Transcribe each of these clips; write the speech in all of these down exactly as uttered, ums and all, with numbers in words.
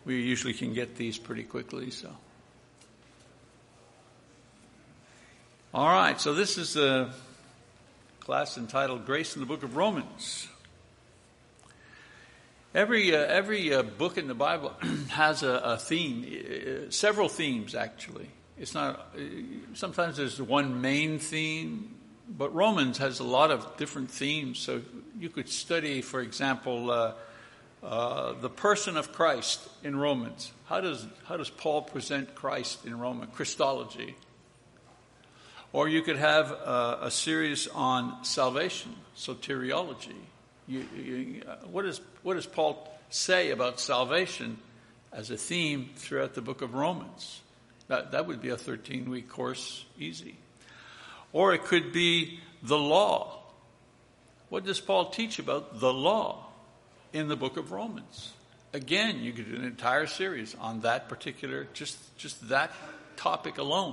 we usually can get these pretty quickly. So, all right. So this is a class entitled "Grace in the Book of Romans." Every uh, every uh, book in the Bible has a, a theme, uh, several themes actually. It's not. Uh, sometimes there's one main theme, but Romans has a lot of different themes. So you could study, for example, uh, uh, the person of Christ in Romans. How does how does Paul present Christ in Romans? Christology. Or you could have a, a series on salvation, soteriology. You, you, what, is, what does Paul say about salvation as a theme throughout the book of Romans? That, that would be a thirteen-week course, easy. Or it could be the law. What does Paul teach about the law in the book of Romans? Again, you could do an entire series on that particular, just, just that topic alone.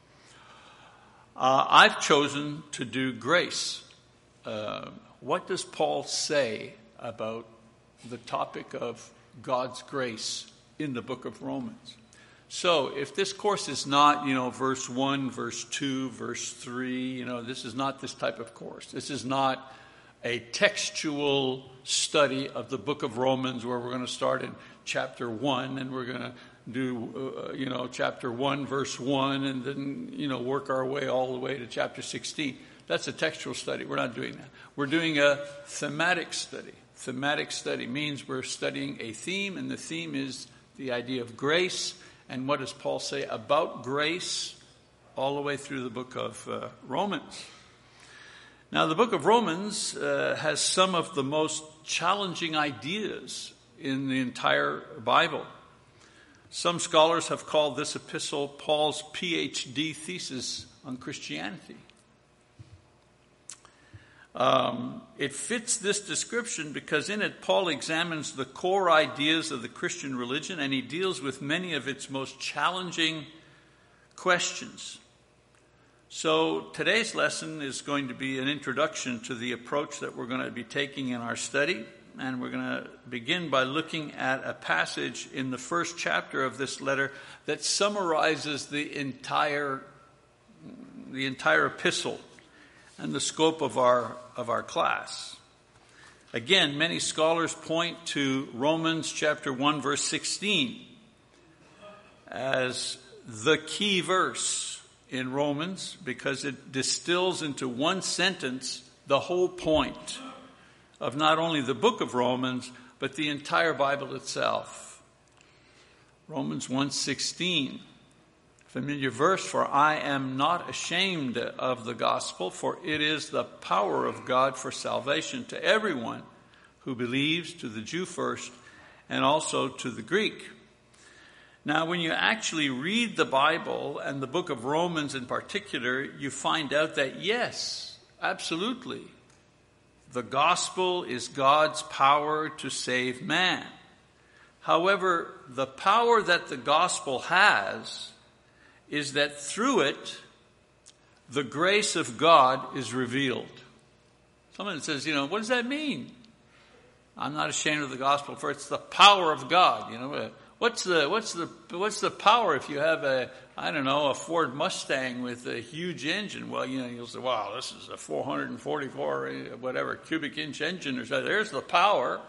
Uh, I've chosen to do grace. Uh, what does Paul say about the topic of God's grace in the book of Romans? So if this course is not, you know, verse one, verse two, verse three, you know, this is not this type of course. This is not a textual study of the book of Romans where we're going to start in chapter one and we're going to do, uh, you know, chapter one, verse one, and then, you know, work our way all the way to chapter sixteen. That's a textual study. We're not doing that. We're doing a thematic study. Thematic study means we're studying a theme, and the theme is the idea of grace. And what does Paul say about grace all the way through the book of uh, Romans? Now, the book of Romans uh, has some of the most challenging ideas in the entire Bible. Some scholars have called this epistle Paul's P H D thesis on Christianity. Um, it fits this description because in it Paul examines the core ideas of the Christian religion and he deals with many of its most challenging questions. So today's lesson is going to be an introduction to the approach that we're going to be taking in our study. And we're going to begin by looking at a passage in the first chapter of this letter that summarizes the entire, the entire epistle and the scope of our, of our class. Again, many scholars point to Romans chapter one, verse sixteen as the key verse in Romans because it distills into one sentence the whole point of not only the book of Romans, but the entire Bible itself. Romans one sixteen, familiar verse, for I am not ashamed of the gospel, for it is the power of God for salvation to everyone who believes, to the Jew first, and also to the Greek. Now, when you actually read the Bible, and the book of Romans in particular, you find out that yes, absolutely, the gospel is God's power to save man. However, the power that the gospel has is that through it, the grace of God is revealed. Someone says, you know, what does that mean? I'm not ashamed of the gospel, for it's the power of God. You know, what's the what's the what's the power if you have a I don't know a Ford Mustang with a huge engine? Well, you know, you'll say, wow, this is a four hundred forty-four whatever cubic inch engine or something. There's the power.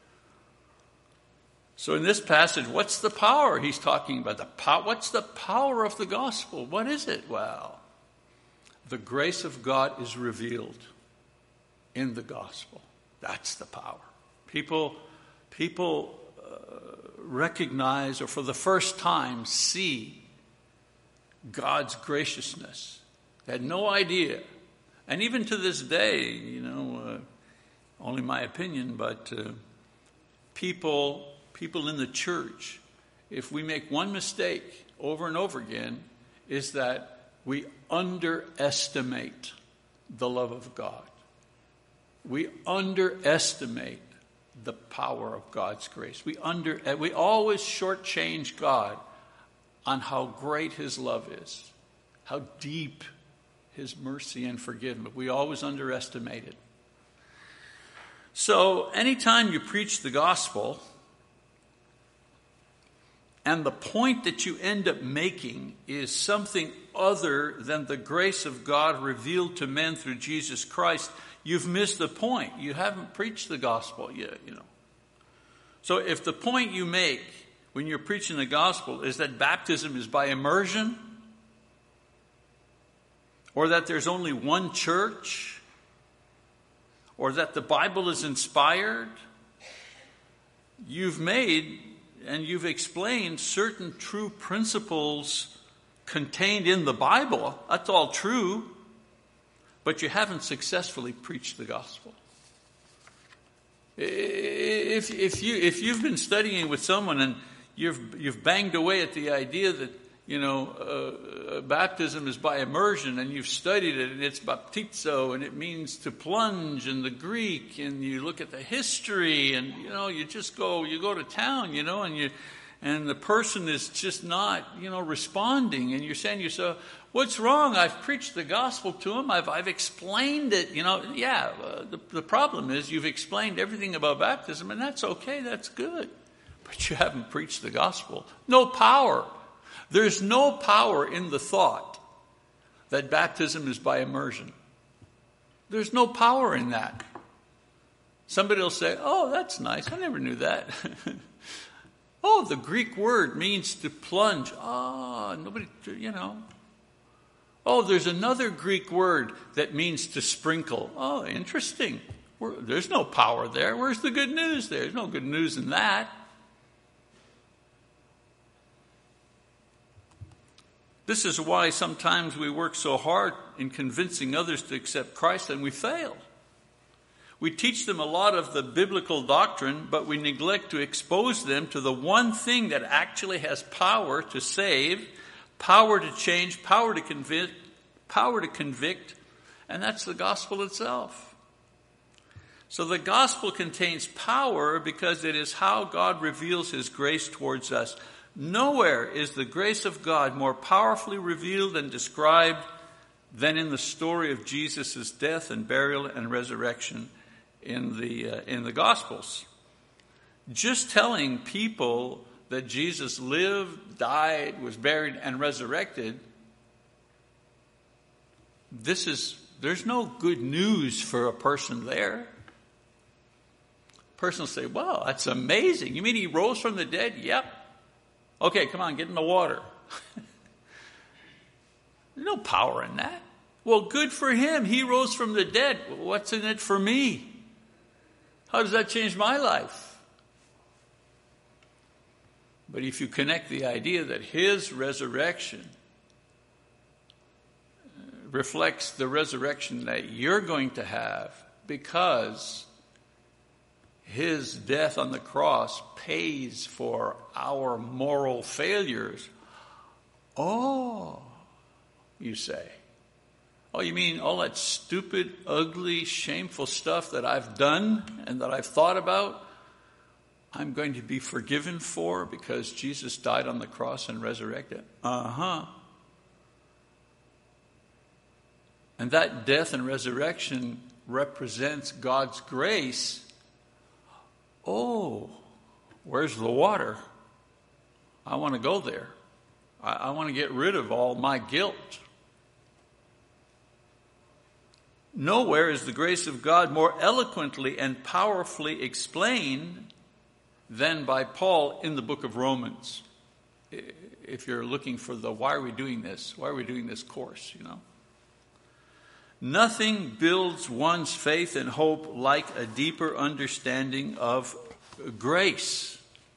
So in this passage, what's the power he's talking about? The power. What's the power of the gospel? What is it? Well, the grace of God is revealed in the gospel. That's the power. People, people uh, recognize, or for the first time see, God's graciousness. They had no idea. And even to this day, you know, uh, only my opinion, but uh, people... People in the church, if we make one mistake over and over again, is that we underestimate the love of God. We underestimate the power of God's grace. We under we always shortchange God on how great His love is, how deep His mercy and forgiveness. We always underestimate it. So anytime you preach the gospel, and the point that you end up making is something other than the grace of God revealed to men through Jesus Christ, you've missed the point. You haven't preached the gospel yet, you know. So if the point you make when you're preaching the gospel is that baptism is by immersion, or that there's only one church, or that the Bible is inspired, you've made and you've explained certain true principles contained in the Bible. That's all true, but you haven't successfully preached the gospel. If, if, you, if you've been studying with someone and you've, you've banged away at the idea that, you know, uh, baptism is by immersion, and you've studied it, and it's baptizo, and it means to plunge in the Greek, and you look at the history, and, you know, you just go, you go to town, you know, and you, and the person is just not, you know, responding, and you're saying to yourself, what's wrong? I've preached the gospel to him. I've, I've explained it, you know. Yeah, uh, the, the problem is you've explained everything about baptism, and that's okay, that's good. But you haven't preached the gospel. No power. There's no power in the thought that baptism is by immersion. There's no power in that. Somebody will say, oh, that's nice. I never knew that. Oh, the Greek word means to plunge. Ah, oh, nobody, you know. Oh, there's another Greek word that means to sprinkle. Oh, interesting. We're, there's no power there. Where's the good news there? There's no good news in that. This is why sometimes we work so hard in convincing others to accept Christ and we fail. We teach them a lot of the biblical doctrine, but we neglect to expose them to the one thing that actually has power to save, power to change, power to convict, power to convict, and that's the gospel itself. So the gospel contains power because it is how God reveals his grace towards us. Nowhere is the grace of God more powerfully revealed and described than in the story of Jesus' death and burial and resurrection in the uh, in the Gospels. Just telling people that Jesus lived, died, was buried, and resurrected, this is there's no good news for a person there. A person will say, "Wow, that's amazing. You mean he rose from the dead?" Yep. Okay, come on, get in the water. There's no power in that. Well, good for him. He rose from the dead. What's in it for me? How does that change my life? But if you connect the idea that his resurrection reflects the resurrection that you're going to have because his death on the cross pays for our moral failures. Oh, you say. Oh, you mean all that stupid, ugly, shameful stuff that I've done and that I've thought about, I'm going to be forgiven for because Jesus died on the cross and resurrected? Uh-huh. And that death and resurrection represents God's grace. Oh, where's the water? I want to go there. I, I want to get rid of all my guilt. Nowhere is the grace of God more eloquently and powerfully explained than by Paul in the book of Romans. If you're looking for the why are we doing this? Why are we doing this course, you know? Nothing builds one's faith and hope like a deeper understanding of grace.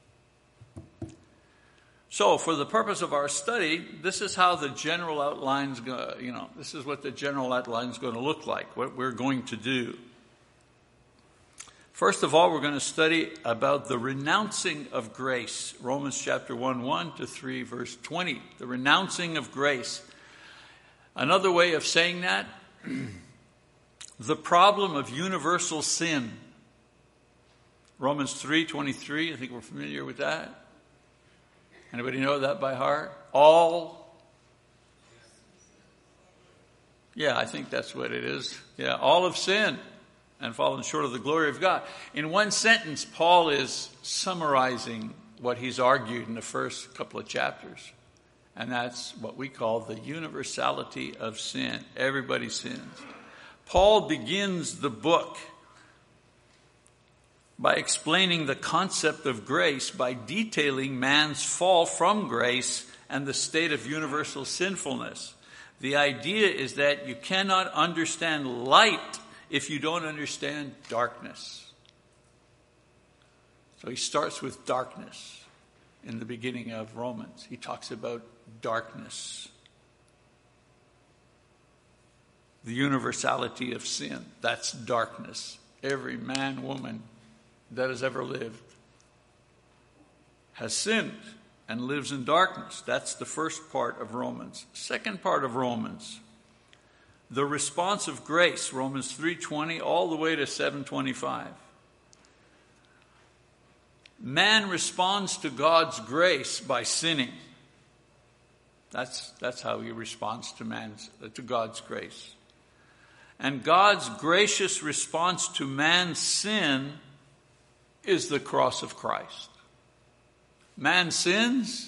So, for the purpose of our study, this is how the general outline's go, you know, this is what the general outline is going to look like, what we're going to do. First of all, we're going to study about the renouncing of grace. Romans chapter one, one to three, verse twenty. The renouncing of grace. Another way of saying that, the problem of universal sin. Romans three twenty-three, I think we're familiar with that. Anybody know that by heart? All. Yeah, I think that's what it is. Yeah, all have sinned and fallen short of the glory of God. In one sentence, Paul is summarizing what he's argued in the first couple of chapters. And that's what we call the universality of sin. Everybody sins. Paul begins the book by explaining the concept of grace by detailing man's fall from grace and the state of universal sinfulness. The idea is that you cannot understand light if you don't understand darkness. So he starts with darkness in the beginning of Romans. He talks about darkness. The universality of sin, that's darkness. Every man, woman that has ever lived has sinned and lives in darkness. That's the first part of Romans. Second part of Romans, the response of grace, Romans three twenty all the way to seven twenty-five. Man responds to God's grace by sinning. That's, that's how he responds to man's to God's grace. And God's gracious response to man's sin is the cross of Christ. Man sins,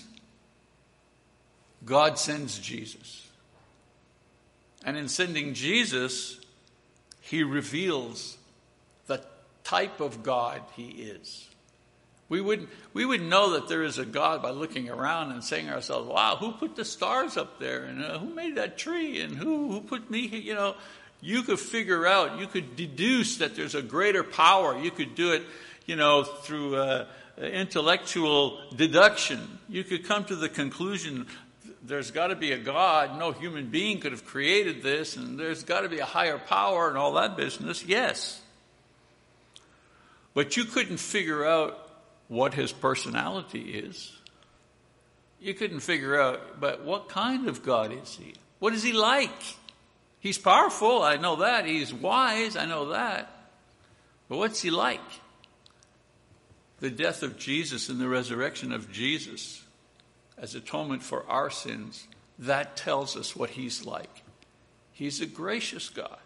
God sends Jesus. And in sending Jesus, he reveals the type of God he is. We wouldn't, we wouldn't know that there is a God by looking around and saying to ourselves, wow, who put the stars up there? And uh, who made that tree? And who, who put me here? You know, you could figure out, you could deduce that there's a greater power. You could do it, you know, through uh, intellectual deduction. You could come to the conclusion there's got to be a God. No human being could have created this. And there's got to be a higher power and all that business. Yes. But you couldn't figure out what his personality is. You couldn't figure out, but what kind of God is he? What is he like? He's powerful, I know that. He's wise, I know that. But what's he like? The death of Jesus and the resurrection of Jesus as atonement for our sins, that tells us what he's like. He's a gracious God.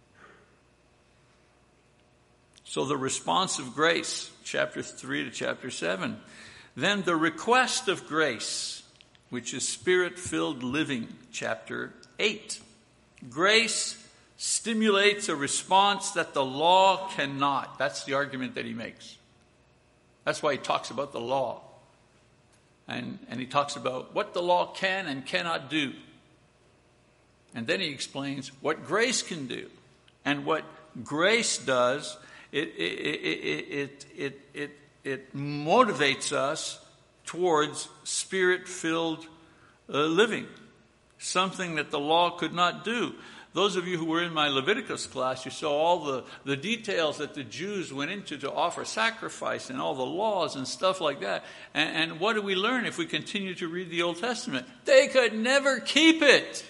So the response of grace, chapter three to chapter seven. Then the request of grace, which is spirit-filled living, chapter eight. Grace stimulates a response that the law cannot. That's the argument that he makes. That's why he talks about the law. And, and he talks about what the law can and cannot do. And then he explains what grace can do. And what grace does, it, it, it, it, it, it, it motivates us towards spirit-filled uh, living. Something that the law could not do. Those of you who were in my Leviticus class, you saw all the, the details that the Jews went into to offer sacrifice and all the laws and stuff like that. And, and what do we learn if we continue to read the Old Testament? They could never keep it.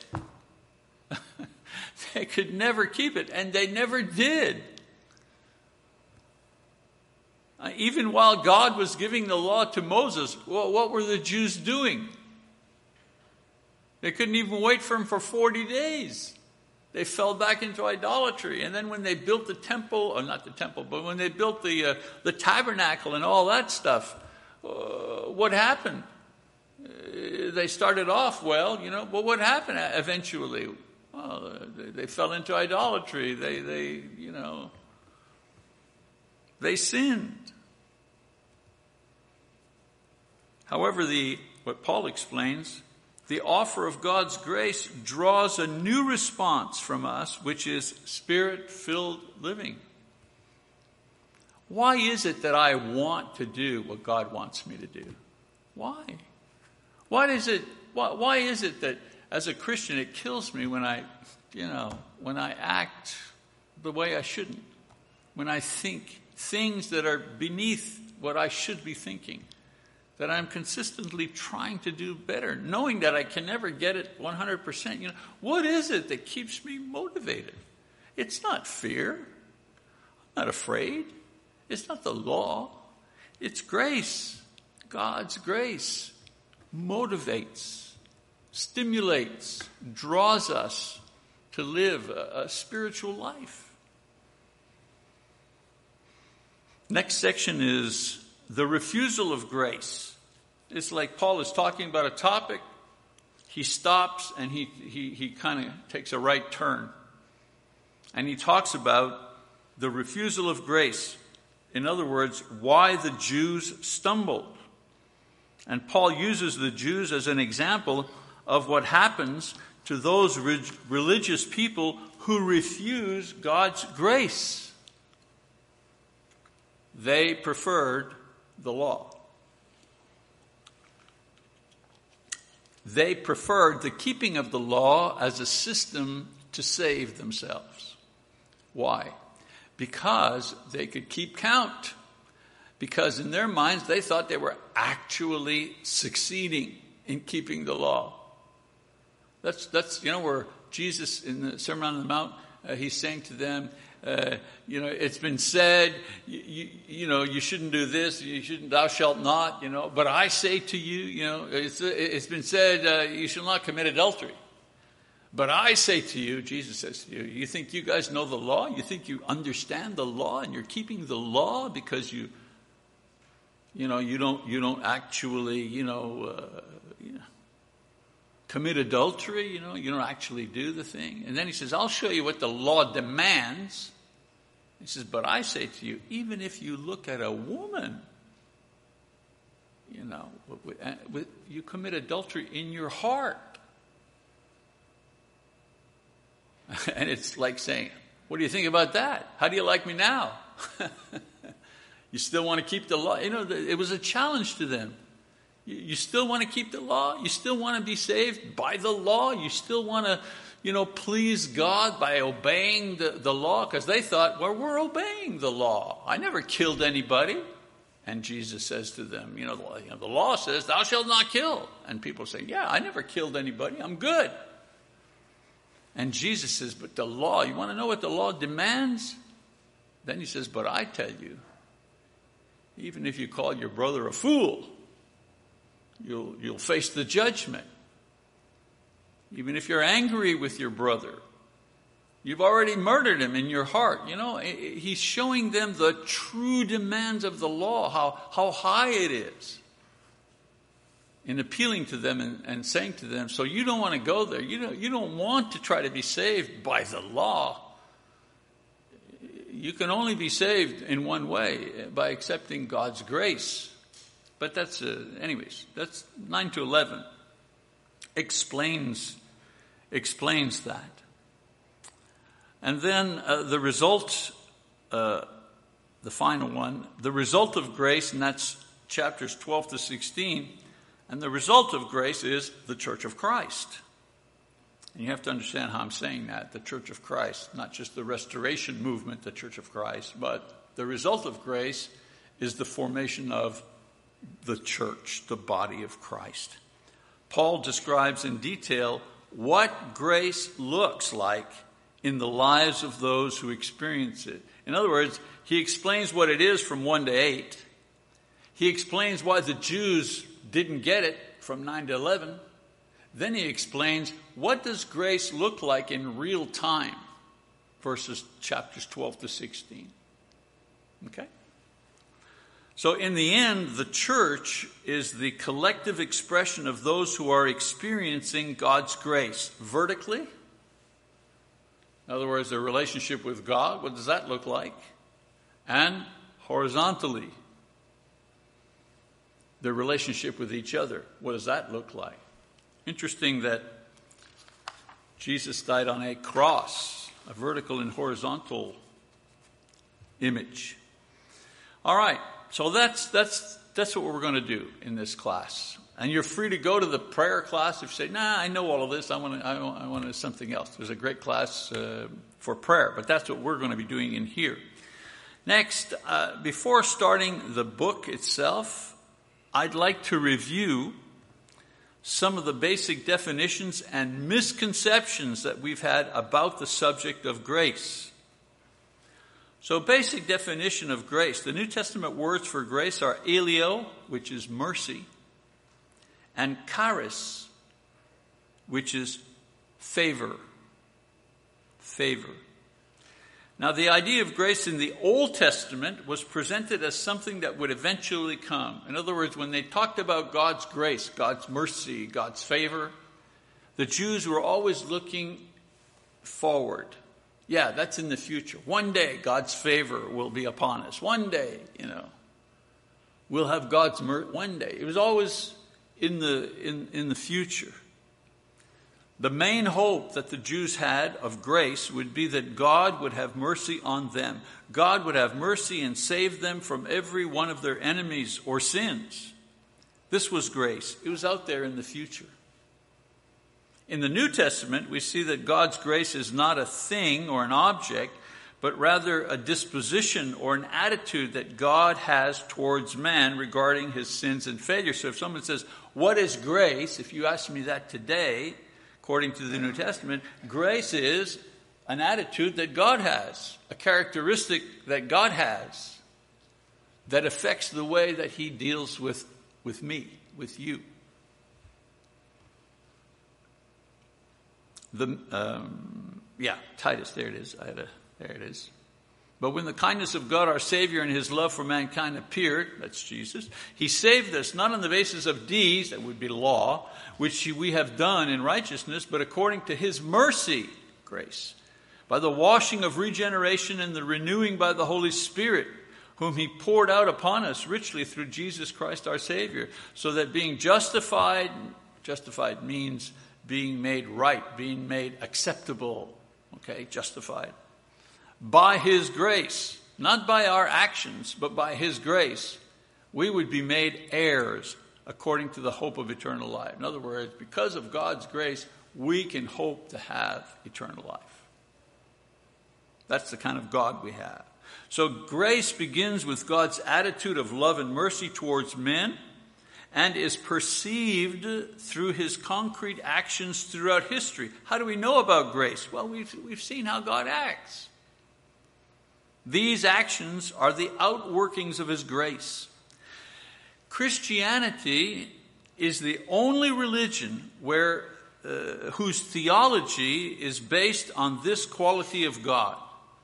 They could never keep it, and they never did. Uh, even while God was giving the law to Moses, well, what were the Jews doing? They couldn't even wait for him for forty days. They fell back into idolatry. And then when they built the temple, or not the temple, but when they built the uh, the tabernacle and all that stuff, uh, what happened? Uh, they started off well, you know, but what happened eventually? Well, they, they fell into idolatry. They, they, you know, they sinned. However, the what Paul explains, the offer of God's grace draws a new response from us, which is spirit-filled living. Why is it that I want to do what God wants me to do? Why? Why is it, why, why is it that as a Christian it kills me when I, you know, when I act the way I shouldn't, when I think things that are beneath what I should be thinking? That I'm consistently trying to do better, knowing that I can never get it one hundred percent. You know, what is it that keeps me motivated? It's not fear. I'm not afraid. It's not the law. It's grace. God's grace motivates, stimulates, draws us to live a, a spiritual life. Next section is the refusal of grace. It's like Paul is talking about a topic. He stops and he, he, he kind of takes a right turn. And he talks about the refusal of grace. In other words, why the Jews stumbled. And Paul uses the Jews as an example of what happens to those re- religious people who refuse God's grace. They preferred the law. They preferred the keeping of the law as a system to save themselves. Why? Because they could keep count. Because in their minds, they thought they were actually succeeding in keeping the law. That's, that's you know, where Jesus in the Sermon on the Mount, uh, he's saying to them, uh, you know, it's been said, you, you, you know, you shouldn't do this, you shouldn't, thou shalt not, you know, but I say to you, you know, it's, it's been said, uh, you shall not commit adultery. But I say to you, Jesus says to you, you think you guys know the law? You think you understand the law and you're keeping the law because you, you know, you don't, you don't actually, you know, uh, you know, commit adultery, you know, you don't actually do the thing. And then he says, I'll show you what the law demands. He says, but I say to you, even if you look at a woman, you know, you commit adultery in your heart. And it's like saying, what do you think about that? How do you like me now? You still want to keep the law? You know, it was a challenge to them. You still want to keep the law? You still want to be saved by the law? You still want to, you know, please God by obeying the, the law? Because they thought, well, we're obeying the law. I never killed anybody. And Jesus says to them, you know, the, you know, the law says, thou shalt not kill. And people say, yeah, I never killed anybody. I'm good. And Jesus says, but the law, you want to know what the law demands? Then he says, but I tell you, even if you call your brother a fool, you'll, you'll face the judgment. Even if you're angry with your brother, you've already murdered him in your heart. You know, he's showing them the true demands of the law, how, how high it is. In appealing to them and, and saying to them, so you don't want to go there. You don't, you don't want to try to be saved by the law. You can only be saved in one way, by accepting God's grace. But that's, uh, anyways, that's nine to eleven. Explains, explains that. And then uh, the result, uh, the final one, the result of grace, and that's chapters twelve to sixteen. And the result of grace is the Church of Christ. And you have to understand how I'm saying that, the Church of Christ, not just the Restoration Movement, the Church of Christ, but the result of grace is the formation of the church, the body of Christ. Paul describes in detail what grace looks like in the lives of those who experience it. In other words, he explains what it is from one to eight. He explains why the Jews didn't get it from nine to eleven. Then he explains, what does grace look like in real time? Verses chapters twelve to sixteen. Okay? So in the end, the church is the collective expression of those who are experiencing God's grace. Vertically, in other words, their relationship with God, what does that look like? And horizontally, their relationship with each other. What does that look like? Interesting that Jesus died on a cross, a vertical and horizontal image. All right, so that's that's that's what we're going to do in this class. And you're free to go to the prayer class if you say, nah, I know all of this. I want to, I want, I want to do something else. There's a great class uh, for prayer, but that's what we're going to be doing in here. Next, uh, before starting the book itself, I'd like to review some of the basic definitions and misconceptions that we've had about the subject of grace. So, basic definition of grace. The New Testament words for grace are eleo, which is mercy, and charis, which is favor. Favor. Now, the idea of grace in the Old Testament was presented as something that would eventually come. In other words, when they talked about God's grace, God's mercy, God's favor, the Jews were always looking forward. Yeah, that's in the future. One day, God's favor will be upon us. One day, you know, we'll have God's mercy. One day. It was always in the in, in the future. The main hope that the Jews had of grace would be that God would have mercy on them. God would have mercy and save them from every one of their enemies or sins. This was grace. It was out there in the future. In the New Testament, we see that God's grace is not a thing or an object, but rather a disposition or an attitude that God has towards man regarding his sins and failures. So if someone says, what is grace? If you ask me that today, according to the New Testament, grace is an attitude that God has, a characteristic that God has that affects the way that he deals with, with me, with you. The um, yeah, Titus, there it is. I had a, there it is. But when the kindness of God, our Savior, and his love for mankind appeared, that's Jesus, he saved us not on the basis of deeds, that would be law, which we have done in righteousness, but according to his mercy, grace, by the washing of regeneration and the renewing by the Holy Spirit, whom he poured out upon us richly through Jesus Christ our Savior, so that being justified, justified means being made right, being made acceptable, okay, justified, by his grace, not by our actions, but by his grace, we would be made heirs according to the hope of eternal life. In other words, because of God's grace, we can hope to have eternal life. That's the kind of God we have. So grace begins with God's attitude of love and mercy towards men and is perceived through his concrete actions throughout history. How do we know about grace? Well, we've, we've seen how God acts. These actions are the outworkings of his grace. Christianity is the only religion where uh, whose theology is based on this quality of God,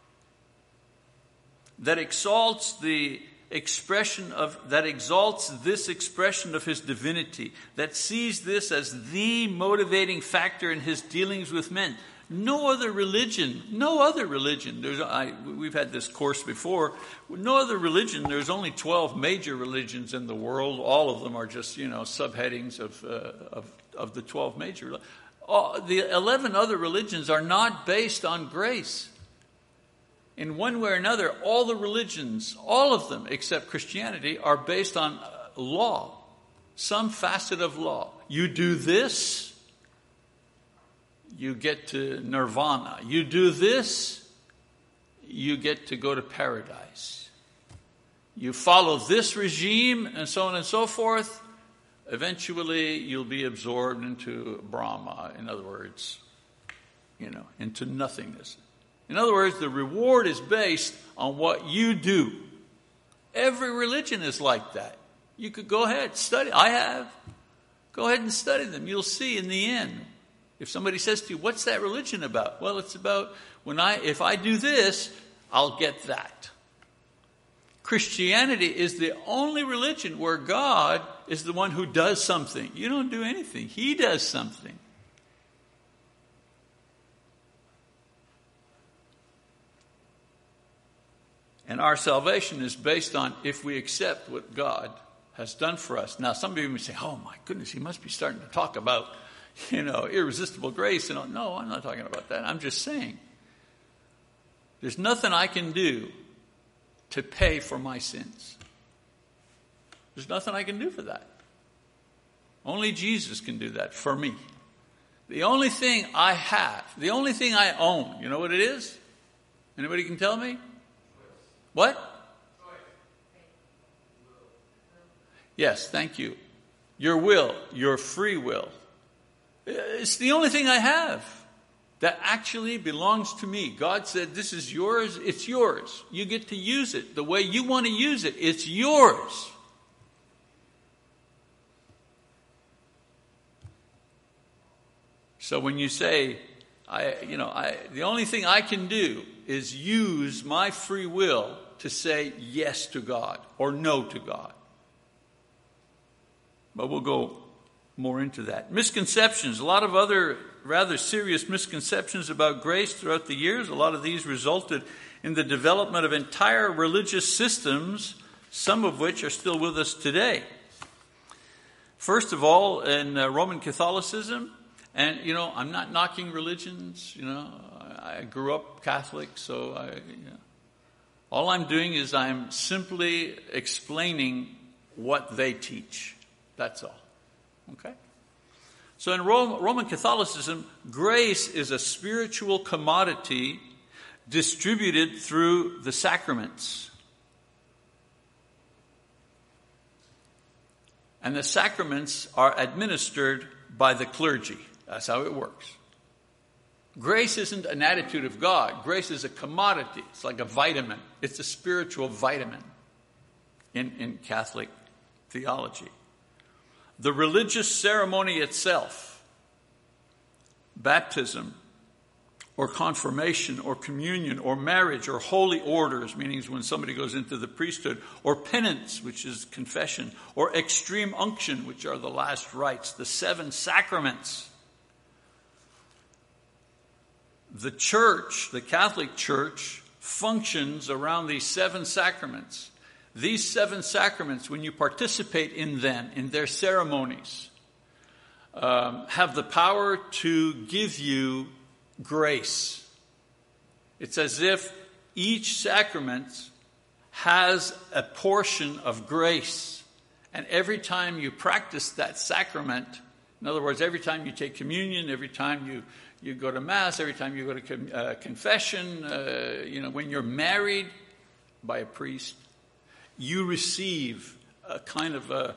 that exalts the expression of that exalts this expression of his divinity, that sees this as the motivating factor in his dealings with men. No other religion, no other religion, there's, I, we've had this course before, no other religion, there's only twelve major religions in the world. All of them are just, you know, subheadings of, uh, of, of the twelve major. All, the eleven other religions are not based on grace. In one way or another, all the religions, all of them except Christianity, are based on law, some facet of law. You do this, you get to nirvana. You do this, you get to go to paradise. You follow this regime, and so on and so forth. Eventually, you'll be absorbed into Brahma. In other words, you know, into nothingness. In other words, the reward is based on what you do. Every religion is like that. You could go ahead, study. I have. Go ahead and study them. You'll see in the end. If somebody says to you, what's that religion about? Well, it's about when I, if I do this, I'll get that. Christianity is the only religion where God is the one who does something. You don't do anything. He does something. And our salvation is based on if we accept what God has done for us. Now, some of you may say, oh my goodness, he must be starting to talk about, you know, irresistible grace. And all. No, I'm not talking about that. I'm just saying there's nothing I can do to pay for my sins. There's nothing I can do for that. Only Jesus can do that for me. The only thing I have, the only thing I own, you know what it is? Anybody can tell me? What? Yes, thank you. Your will, your free will. It's the only thing I have that actually belongs to me. God said, this is yours, it's yours. You get to use it the way you want to use it. It's yours. So when you say, I, you know, I, the only thing I can do is use my free will to say yes to God or no to God. But we'll go more into that. Misconceptions. A lot of other rather serious misconceptions about grace throughout the years. A lot of these resulted in the development of entire religious systems, some of which are still with us today. First of all, in uh, Roman Catholicism, and, you know, I'm not knocking religions, you know, I, I grew up Catholic, so I, you know, all I'm doing is I'm simply explaining what they teach. That's all. Okay? So in Rome, Roman Catholicism, grace is a spiritual commodity distributed through the sacraments. And the sacraments are administered by the clergy. That's how it works. Grace isn't an attitude of God. Grace is a commodity. It's like a vitamin. It's a spiritual vitamin in, in Catholic theology. The religious ceremony itself, baptism, or confirmation, or communion, or marriage, or holy orders, meaning when somebody goes into the priesthood, or penance, which is confession, or extreme unction, which are the last rites, the seven sacraments. The church, the Catholic Church, functions around these seven sacraments. These seven sacraments, when you participate in them, in their ceremonies, um, have the power to give you grace. It's as if each sacrament has a portion of grace. And every time you practice that sacrament, in other words, every time you take communion, every time you, you go to Mass, every time you go to com- uh, confession, uh, you know, when you're married by a priest, you receive a kind of a,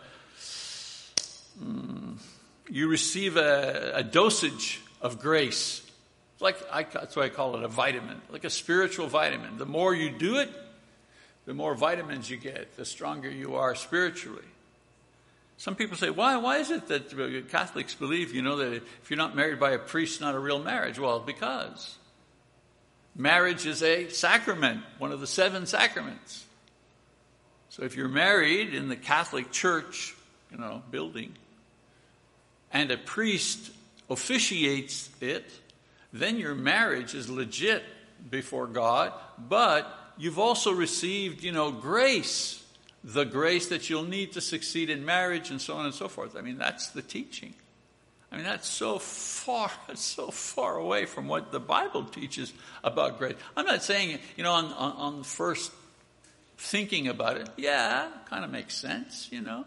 mm, you receive a, a dosage of grace. Like I, that's why I call it a vitamin, like a spiritual vitamin. The more you do it, the more vitamins you get, the stronger you are spiritually. Some people say, why, why is it that Catholics believe, you know, that if you're not married by a priest, it's not a real marriage? Well, because marriage is a sacrament, one of the seven sacraments. So if you're married in the Catholic Church, you know, building, and a priest officiates it, then your marriage is legit before God, but you've also received, you know, grace, the grace that you'll need to succeed in marriage and so on and so forth. I mean, that's the teaching. I mean, that's so far, that's so far away from what the Bible teaches about grace. I'm not saying, you know, on, on, on first thinking about it, yeah, kind of makes sense, you know.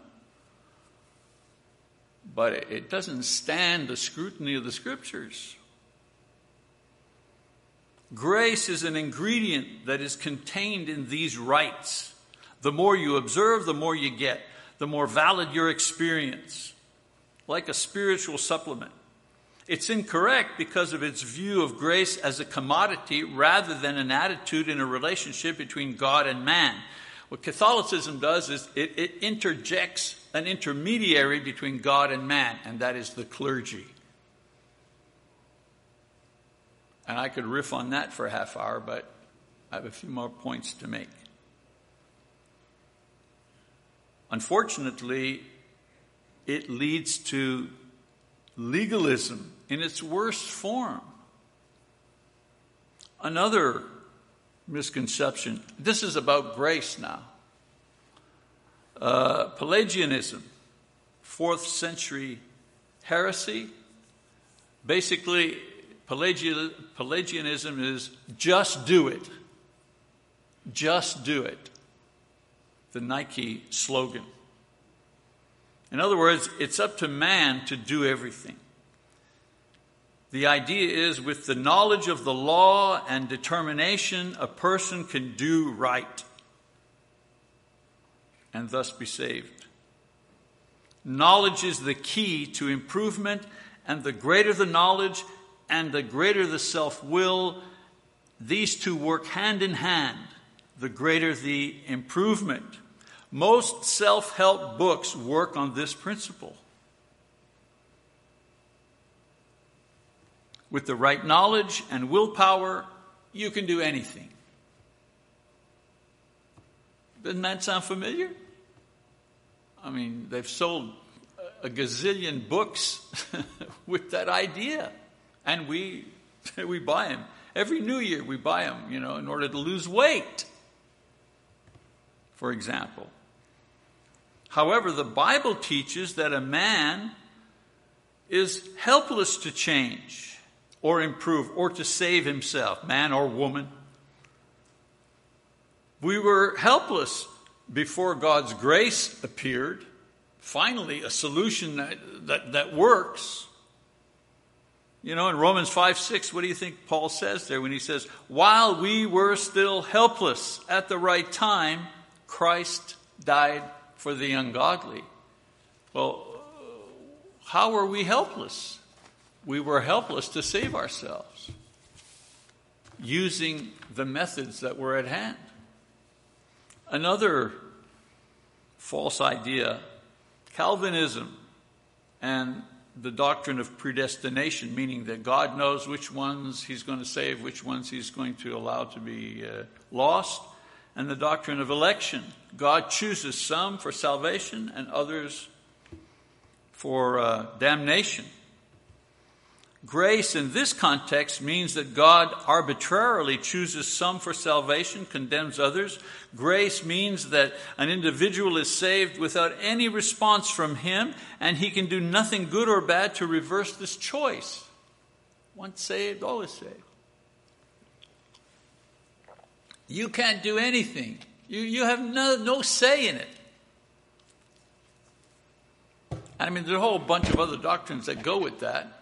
But it, it doesn't stand the scrutiny of the Scriptures. Grace is an ingredient that is contained in these rites. The more you observe, the more you get. The more valid your experience. Like a spiritual supplement. It's incorrect because of its view of grace as a commodity rather than an attitude in a relationship between God and man. What Catholicism does is it, it interjects an intermediary between God and man, and that is the clergy. And I could riff on that for a half hour, but I have a few more points to make. Unfortunately, it leads to legalism in its worst form. Another misconception. This is about grace now. Uh, Pelagianism, fourth century heresy. Basically, Pelagi- Pelagianism is just do it. Just do it. The Nike slogan. In other words, it's up to man to do everything. The idea is with the knowledge of the law and determination, a person can do right and thus be saved. Knowledge is the key to improvement, and the greater the knowledge and the greater the self-will, these two work hand in hand, the greater the improvement. Most self-help books work on this principle. With the right knowledge and willpower, you can do anything. Doesn't that sound familiar? I mean, they've sold a gazillion books with that idea. And we we buy them. Every New Year we buy them, you know, in order to lose weight, for example. However, the Bible teaches that a man is helpless to change or improve or to save himself, man or woman. We were helpless before God's grace appeared. Finally, a solution that, that, that works. You know, in Romans five six, what do you think Paul says there when he says, while we were still helpless at the right time, Christ died for the ungodly. Well, how were we helpless? We were helpless to save ourselves, using the methods that were at hand. Another false idea, Calvinism and the doctrine of predestination, meaning that God knows which ones he's going to save, which ones he's going to allow to be uh, lost, and the doctrine of election. God chooses some for salvation and others for uh, damnation. Grace in this context means that God arbitrarily chooses some for salvation, condemns others. Grace means that an individual is saved without any response from him, and he can do nothing good or bad to reverse this choice. Once saved, always saved. You can't do anything. You, you have no, no say in it. I mean, there's a whole bunch of other doctrines that go with that.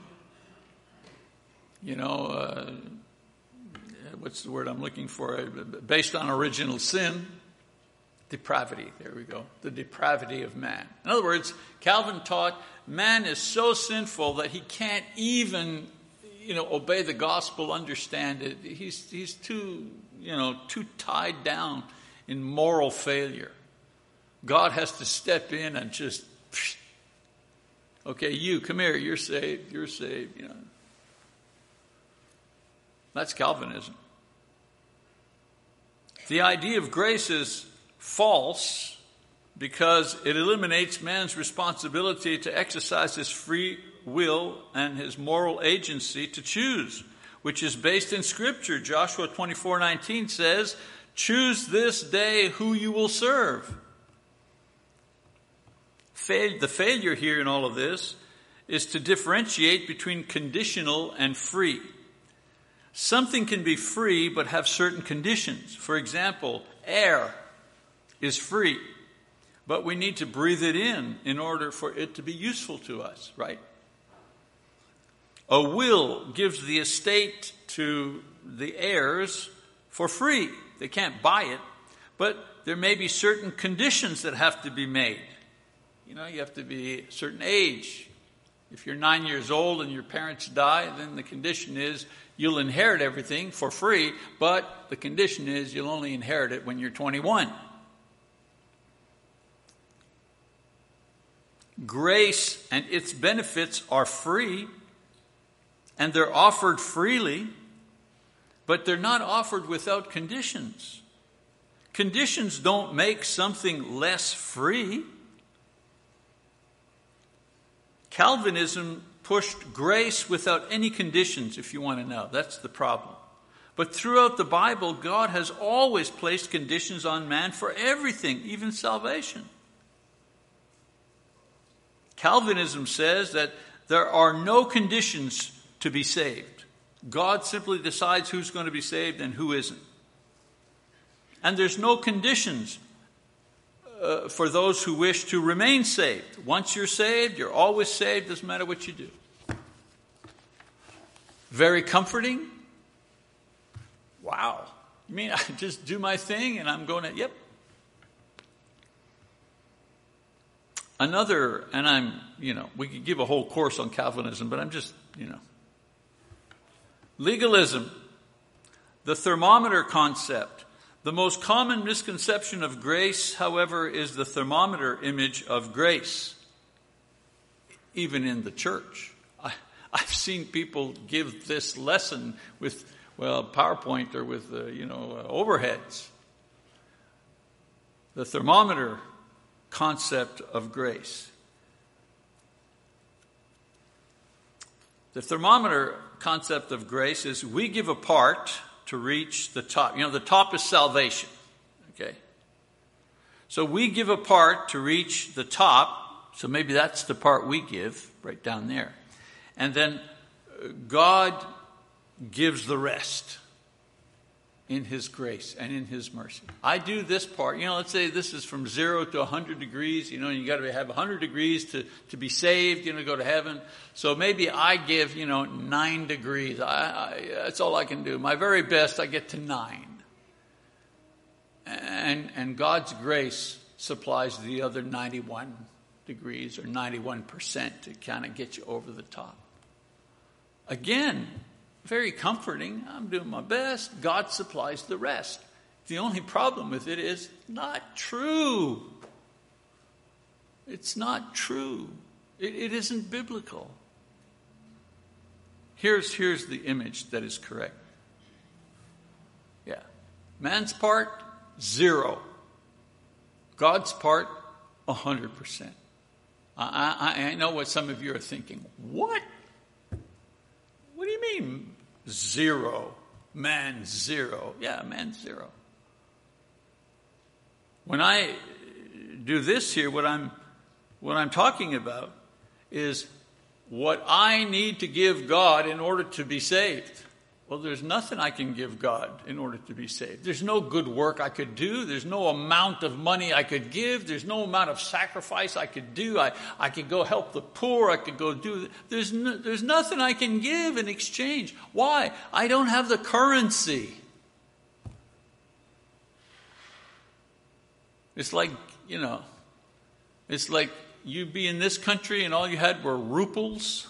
You know, uh, what's the word I'm looking for? Based on original sin, depravity. There we go. The depravity of man. In other words, Calvin taught man is so sinful that he can't even, you know, obey the gospel, understand it. He's he's too, you know, too tied down in moral failure. God has to step in and just, okay, you come here. You're saved. You're saved. You know. That's Calvinism. The idea of grace is false because it eliminates man's responsibility to exercise his free will and his moral agency to choose, which is based in Scripture. Joshua twenty-four nineteen says, choose this day who you will serve. Fail- the failure here in all of this is to differentiate between conditional and free. Something can be free but have certain conditions. For example, air is free, but we need to breathe it in in order for it to be useful to us, right? A will gives the estate to the heirs for free. They can't buy it, but there may be certain conditions that have to be made. You know, you have to be a certain age. If you're nine years old and your parents die, then the condition is you'll inherit everything for free, but the condition is you'll only inherit it when you're twenty-one. Grace and its benefits are free, and they're offered freely, but they're not offered without conditions. Conditions don't make something less free. Calvinism pushed grace without any conditions, if you want to know. That's the problem. But throughout the Bible, God has always placed conditions on man for everything, even salvation. Calvinism says that there are no conditions to be saved. God simply decides who's going to be saved and who isn't. And there's no conditions uh, for those who wish to remain saved. Once you're saved, you're always saved, doesn't matter what you do. Very comforting. Wow. You mean I just do my thing and I'm going to, yep. Another, and I'm, you know, we could give a whole course on Calvinism, but I'm just, you know. Legalism, the thermometer concept. The most common misconception of grace, however, is the thermometer image of grace, even in the church. I, I've seen people give this lesson with, well, PowerPoint or with, uh, you know, uh, overheads. The thermometer concept of grace. The thermometer concept of grace is we give a part to reach the top. You know, the top is salvation. Okay? So we give a part to reach the top. So maybe that's the part we give, right down there. And then God gives the rest in His grace and in His mercy. I do this part. You know, let's say this is from zero to one hundred degrees. You know, you got to have one hundred degrees to, to be saved, you know, to go to heaven. So maybe I give, you know, nine degrees. I, I, that's all I can do. My very best, I get to nine. And, and God's grace supplies the other ninety-one degrees or ninety-one percent to kind of get you over the top. Again, very comforting. I'm doing my best. God supplies the rest. The only problem with it is not true. It's not true. It, it isn't biblical. Here's, here's the image that is correct. Yeah. Man's part, zero. God's part, one hundred percent. I, I, I know what some of you are thinking. What? What do you mean, zero? Man, zero. Yeah, man, zero. When I do this here, what I'm, what I'm talking about is what I need to give God in order to be saved. Well, there's nothing I can give God in order to be saved. There's no good work I could do. There's no amount of money I could give. There's no amount of sacrifice I could do. I, I could go help the poor. I could go do... There's, no, there's nothing I can give in exchange. Why? I don't have the currency. It's like, you know, it's like you be in this country and all you had were ruples.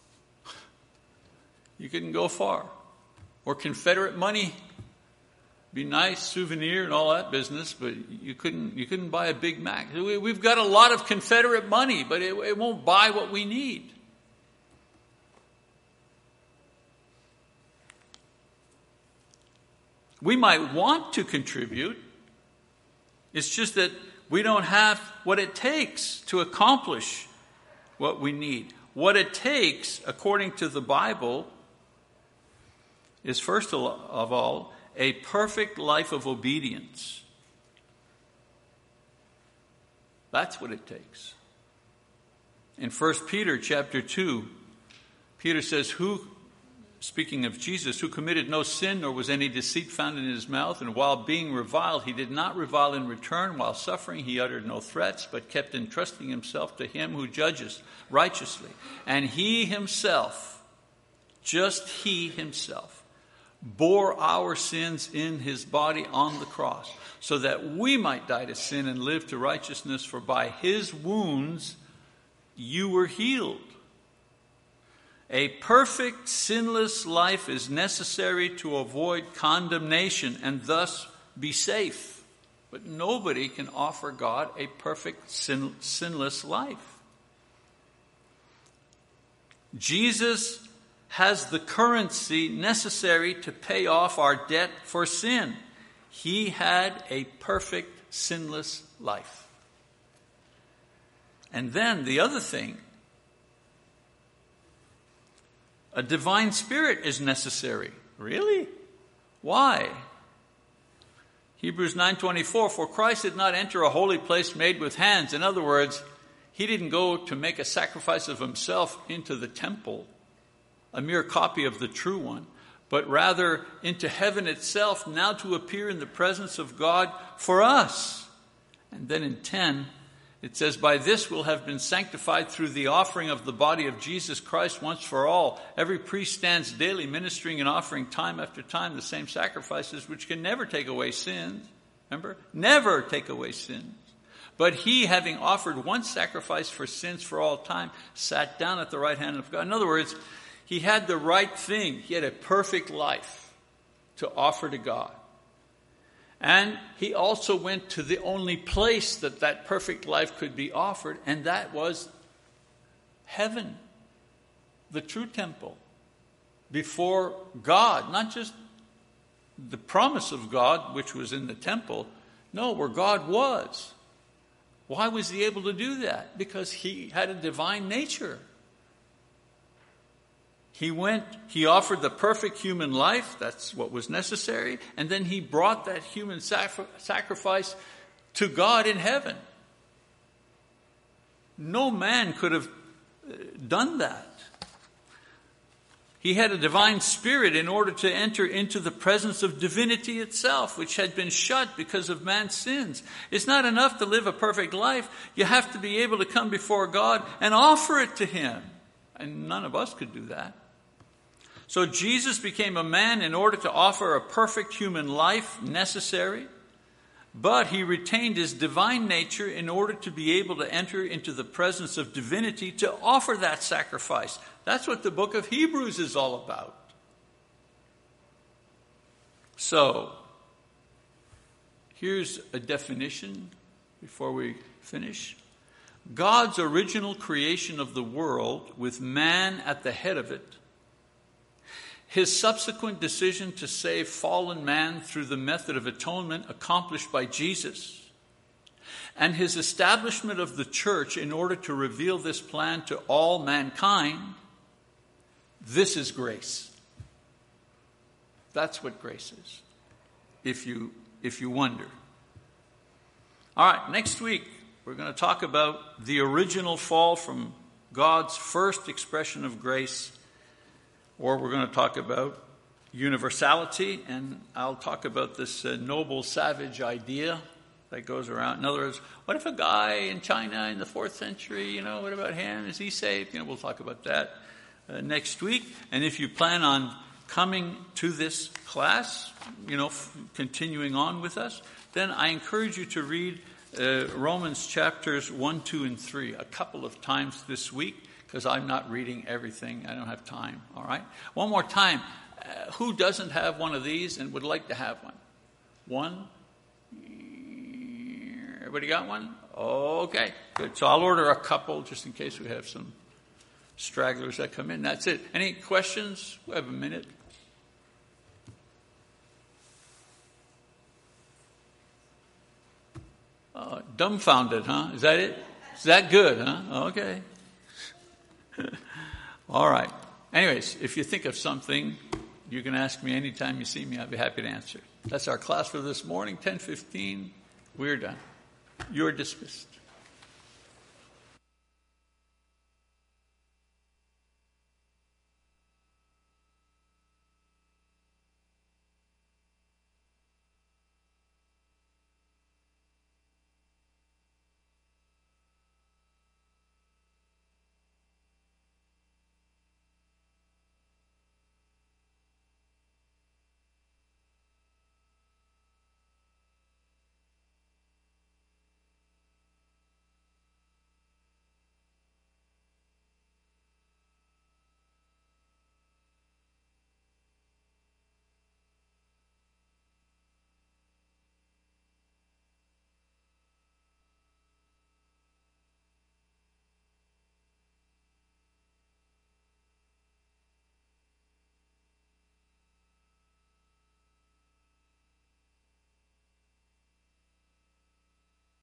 You couldn't go far. Or Confederate money, be nice, souvenir and all that business, but you couldn't you couldn't buy a Big Mac. We've got a lot of Confederate money, but it, it won't buy what we need. We might want to contribute. It's just that we don't have what it takes to accomplish what we need. What it takes, according to the Bible, is first of all, a perfect life of obedience. That's what it takes. In First Peter chapter two, Peter says, who, speaking of Jesus, who committed no sin, nor was any deceit found in his mouth, and while being reviled, he did not revile in return. While suffering, he uttered no threats, but kept entrusting himself to him who judges righteously. And he himself, just he himself, bore our sins in his body on the cross, so that we might die to sin and live to righteousness, for by his wounds you were healed. A perfect, sinless life is necessary to avoid condemnation and thus be safe. But nobody can offer God a perfect, sin, sinless life. Jesus has the currency necessary to pay off our debt for sin. He had a perfect, sinless life. And then the other thing, a divine spirit is necessary. Really? Why? Hebrews nine twenty-four, for Christ did not enter a holy place made with hands. In other words, he didn't go to make a sacrifice of himself into the temple, a mere copy of the true one, but rather into heaven itself, now to appear in the presence of God for us. And then in ten, it says, by this will have been sanctified through the offering of the body of Jesus Christ once for all. Every priest stands daily ministering and offering time after time the same sacrifices, which can never take away sins. Remember? Never take away sins. But he, having offered one sacrifice for sins for all time, sat down at the right hand of God. In other words, he had the right thing. He had a perfect life to offer to God. And he also went to the only place that that perfect life could be offered, and that was heaven, the true temple, before God, not just the promise of God, which was in the temple. No, where God was. Why was he able to do that? Because he had a divine nature. He went, he offered the perfect human life, that's what was necessary, and then he brought that human sacri- sacrifice to God in heaven. No man could have done that. He had a divine spirit in order to enter into the presence of divinity itself, which had been shut because of man's sins. It's not enough to live a perfect life. You have to be able to come before God and offer it to him. And none of us could do that. So Jesus became a man in order to offer a perfect human life necessary, but he retained his divine nature in order to be able to enter into the presence of divinity to offer that sacrifice. That's what the book of Hebrews is all about. So, here's a definition before we finish. God's original creation of the world with man at the head of it, his subsequent decision to save fallen man through the method of atonement accomplished by Jesus, and his establishment of the church in order to reveal this plan to all mankind, this is grace. That's what grace is, if you, if you wonder. All right, next week we're going to talk about the original fall from God's first expression of grace. Or we're going to talk about universality, and I'll talk about this uh, noble savage idea that goes around. In other words, what if a guy in China in the fourth century, you know, what about him? Is he saved? You know, we'll talk about that uh, next week. And if you plan on coming to this class, you know, f- continuing on with us, then I encourage you to read uh, Romans chapters one, two, and three a couple of times this week, because I'm not reading everything. I don't have time, all right? One more time. Uh, who doesn't have one of these and would like to have one? One? Everybody got one? Okay, good. So I'll order a couple just in case we have some stragglers that come in. That's it. Any questions? We have a minute. Uh, dumbfounded, huh? Is that it? Is that good, huh? Okay. All right. Anyways, if you think of something, you can ask me anytime you see me. I'll be happy to answer. That's our class for this morning, ten fifteen. We're done. You're dismissed.